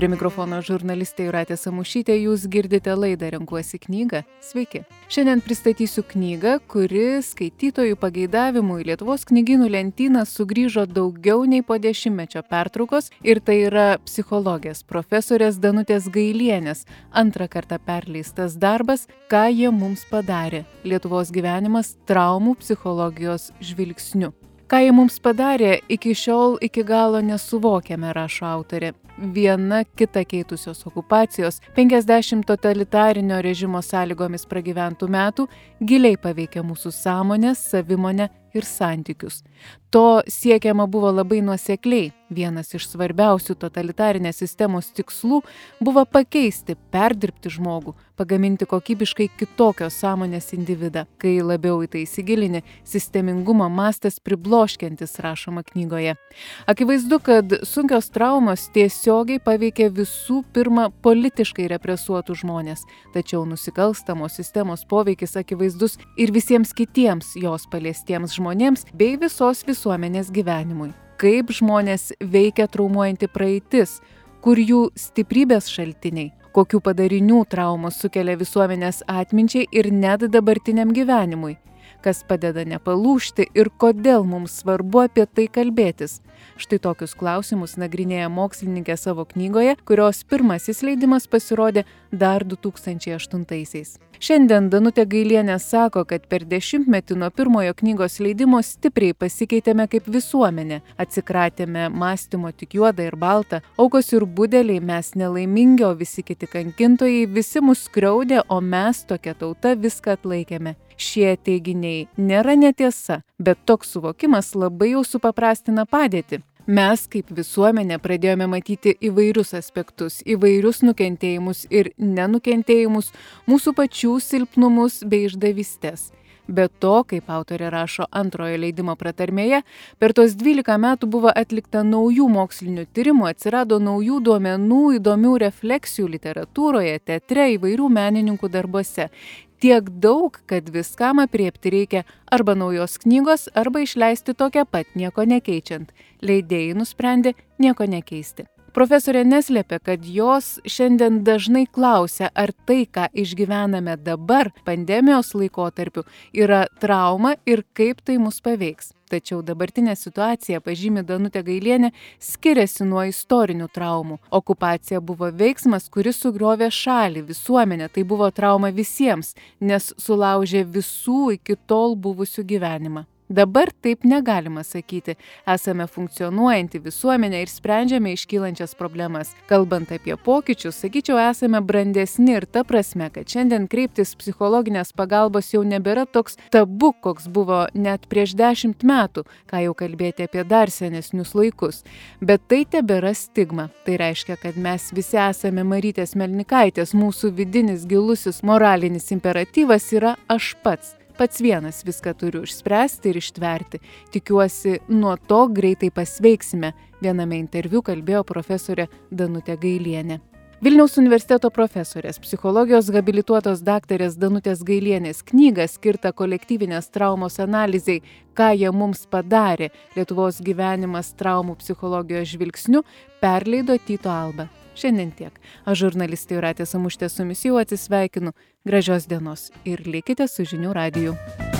Prie mikrofono žurnalistė Jūratė Samušytė, jūs girdite laidą Renkuosi knygą. Sveiki. Šiandien pristatysiu knygą, kuri skaitytojų pageidavimu į Lietuvos knygynų lentyną sugrįžo daugiau nei po 10-mečio pertraukos, ir tai yra psichologės profesorės Danutės Gailienės antrą kartą perleistas darbas Ką jie mums padarė. Lietuvos gyvenimas traumų psichologijos žvilgsniu. Ką jie mums padarė, iki šiol iki galo nesuvokiame, rašo autorė. Viena kita keitusios okupacijos, 50 totalitarinio režimo sąlygomis pragyventų metų giliai paveikė mūsų sąmonę, savimonę ir santykius. To siekiama buvo labai nuosekliai. Vienas iš svarbiausių totalitarinės sistemos tikslų buvo pakeisti, perdirbti žmogų, pagaminti kokybiškai kitokios sąmonės individą. Kai labiau į tai įsigilini, sistemingumo mastas pribloškiantis, rašoma knygoje. Akivaizdu, kad sunkios traumos tiesiogiai paveikė visų pirma politiškai represuotų žmonės, tačiau nusikalstamos sistemos poveikis akivaizdus ir visiems kitiems jos paliestiems žmonėms bei visos visuomenės gyvenimui. Kaip žmonės veikia traumuojanti praeitis, kur jų stiprybės šaltiniai, kokių padarinių traumos sukelia visuomenės atminčiai ir net dabartiniam gyvenimui, kas padeda nepalūžti ir kodėl mums svarbu apie tai kalbėtis. Štai tokius klausimus nagrinėja mokslininkė savo knygoje, kurios pirmasis leidimas pasirodė dar 2008-aisiais. Šiandien Danutė Gailienė sako, kad per 10-metį nuo pirmojo knygos leidimo stipriai pasikeitėme kaip visuomenė. Atsikratėme mąstymo tik juoda ir balta, aukos ir budeliai, mes nelaimingi, o visi kiti kankintojai, visi mus skriaudė, o mes, tokia tauta, viską atlaikėme. Šie teiginiai nėra netiesa, bet toks suvokimas labai jau supaprastina padėtį. Mes kaip visuomenė pradėjome matyti įvairius aspektus, įvairius nukentėjimus ir nenukentėjimus, mūsų pačių silpnumus bei išdavystes. Be to, kaip autorė rašo antrojo leidimo pratarmėje, per tos 12 metų buvo atlikta naujų mokslinių tyrimų, atsirado naujų duomenų, įdomių refleksijų literatūroje, teatre, įvairių menininkų darbuose. Tiek daug, kad viskam apriepti reikia arba naujos knygos, arba išleisti tokią pat, nieko nekeičiant. Leidėjai nusprendė nieko nekeisti. Profesorė neslėpė, kad jos šiandien dažnai klausia, ar tai, ką išgyvename dabar, pandemijos laikotarpiu, yra trauma ir kaip tai mus paveiks. Tačiau dabartinė situacija, pažymi Danutė Gailienė, skiriasi nuo istorinių traumų. Okupacija buvo veiksmas, kuris sugriovė šalį, visuomenę. Tai buvo trauma visiems, nes sulaužė visų iki tol buvusių gyvenimą. Dabar taip negalima sakyti. Esame funkcionuojanti visuomenė ir sprendžiame iškylančias problemas. Kalbant apie pokyčius, sakyčiau, esame brandesni ir ta prasme, kad šiandien kreiptis psichologinės pagalbos jau nebėra toks tabu, koks buvo net prieš 10 metų, ką jau kalbėti apie dar senesnius laikus. Bet tai tebėra stigma. Tai reiškia, kad mes visi esame Marytės Melnikaitės, mūsų vidinis gilusis moralinis imperatyvas yra aš pats. Pats vienas viską turiu išspręsti ir ištverti. Tikiuosi, nuo to greitai pasveiksime, viename interviu kalbėjo profesorė Danutė Gailienė. Vilniaus universiteto profesorės, psichologijos habilituotos daktarės Danutės Gailienės knygą skirtą kolektyvinės traumos analizei Ką jie mums padarė, Lietuvos gyvenimas traumų psichologijos žvilgsniu, perleido Tyto Alba. Šiandien tiek. Aš žurnalistė Jūratė Samušytė su jumis jau atsisveikinu. Gražios dienos ir likite su Žinių radiju.